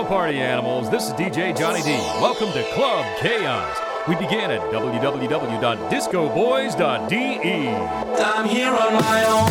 party animals. This is DJ Johnny D. Welcome to Club Chaos. We begin at www.discoboys.de. I'm here on my own.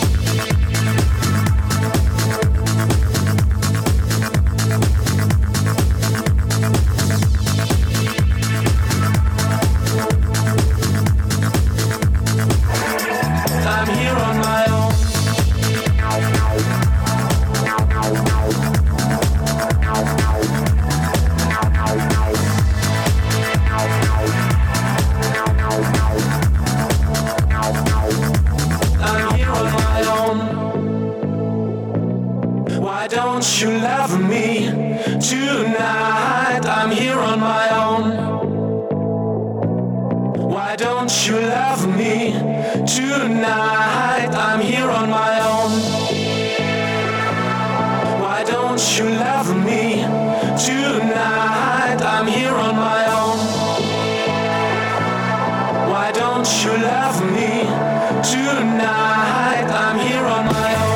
You love me tonight. I'm here on my own. Why don't you love me tonight? I'm here on my own. Why don't you love me tonight? I'm here on my own. Why don't you love me tonight? I'm here on my own.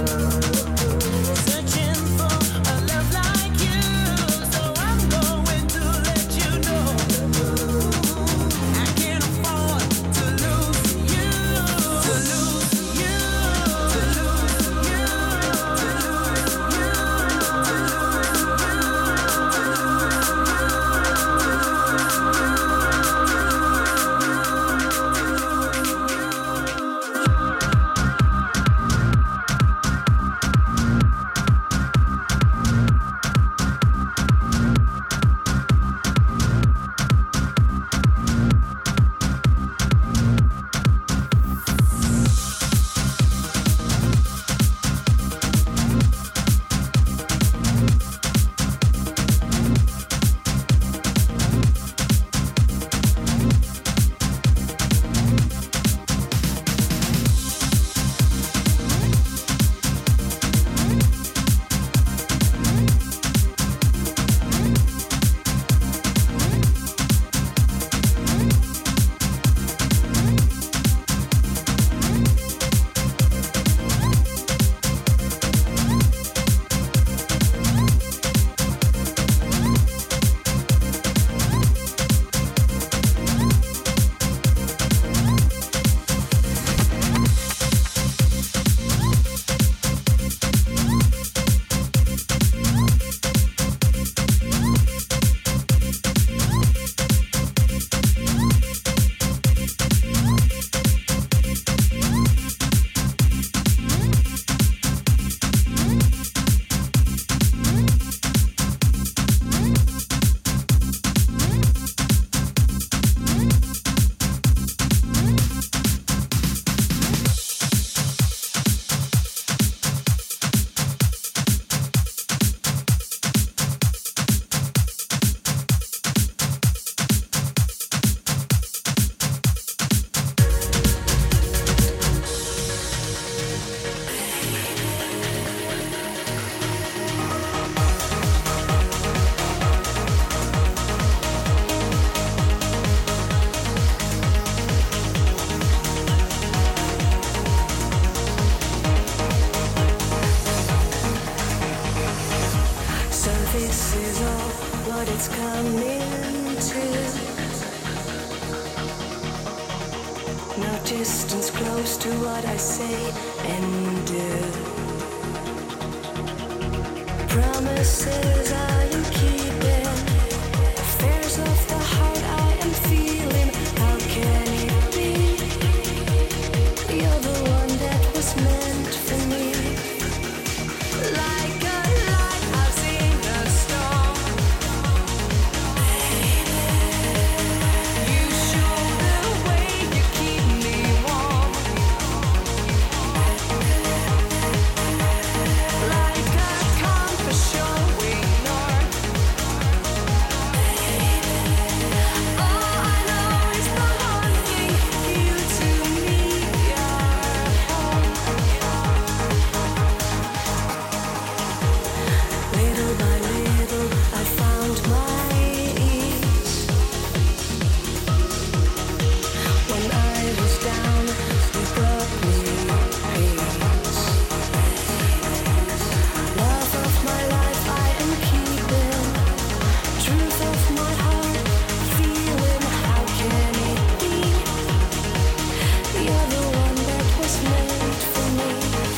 Searching for a love like you, so I'm going to This is all what it's coming to. No distance close to what I say and do. Promises I am keeping. Affairs of the heart I am feeling. How can it be? You're the one that was meant for me. Like a lighthouse in a storm. You show the way, you keep me warm. Like a compass showing north. All I know is the one thing, you to me are home. Little by little, I found my ease. When I was down, you brought me peace. Love of my life, I am keeping. Truth of my heart, feeling. How can it be? You're the one that was made for me.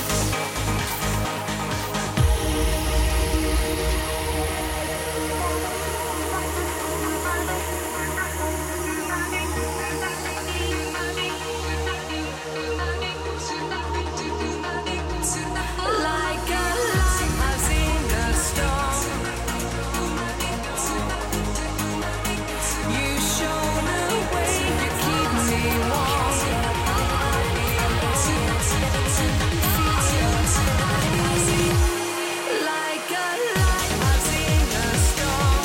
Like a lighthouse in a storm. You show the way, you keep me warm. Like a lighthouse in a storm.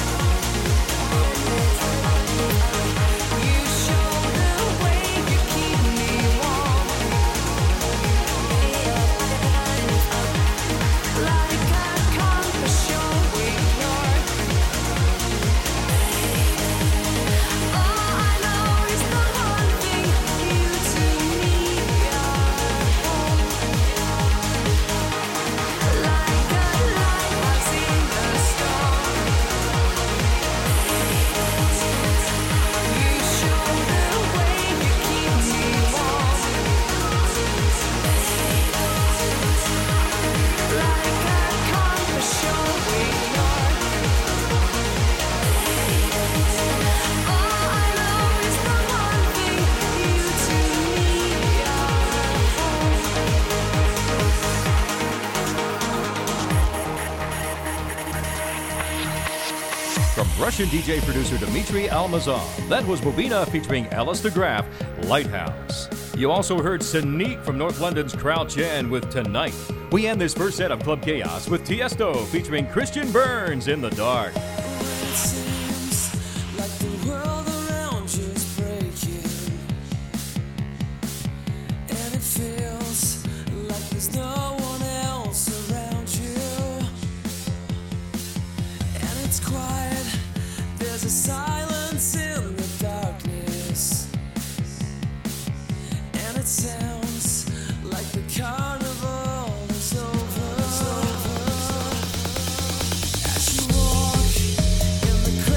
You show the way, you keep me warm. Like a compass showing north. All I know is the one thing, you to me are home. Like a lighthouse in a storm. You show the way, you keep me warm. Like a compass showing north. All I know is the one thing, you to me are home. From Russian DJ producer Dmitry Almazov, that was Bobina featuring Alice DeGraff, Lighthouse. You also heard Sonique from North London's Crouch End with Tonight. We end this first set of Club Chaos with Tiesto featuring Christian Burns in the Dark. It seems like the world around you is breaking, and it feels like there's no one else around you. And it's quiet, there's a silence in the darkness, and it sounds like the carnival is over. As you walk in the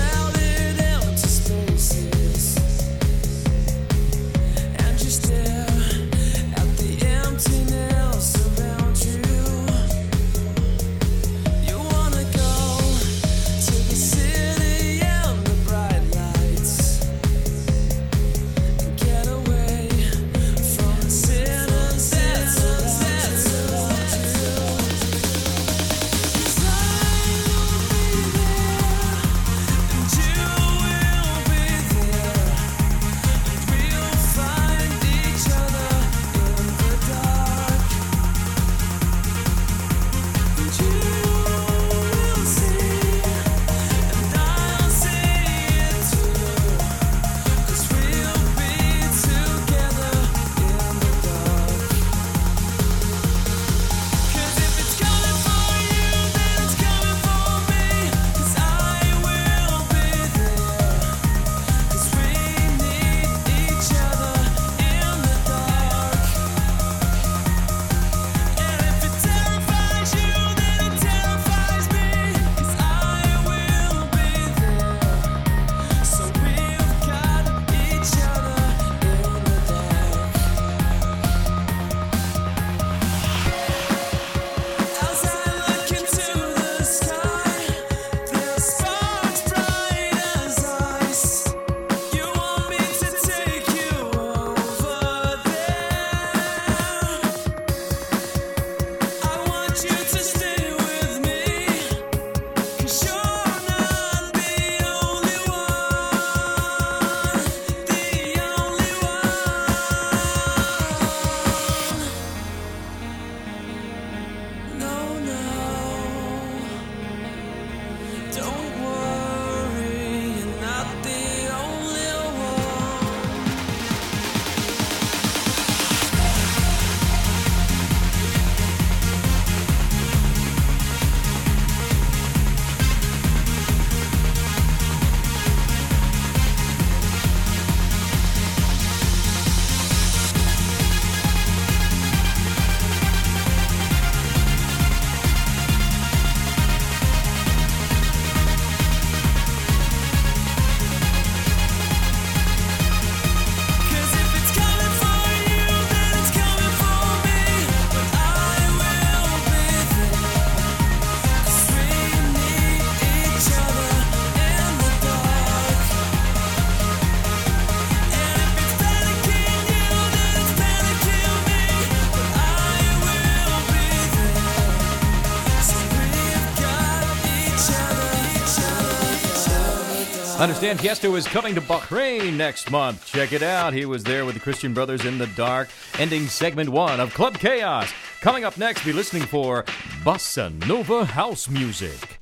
Understand Tiesto is coming to Bahrain next month. Check it out. He was there with the Christian Brothers in the Dark, ending segment 1 of Club Chaos. Coming up next, be listening for Bossa Nova House Music.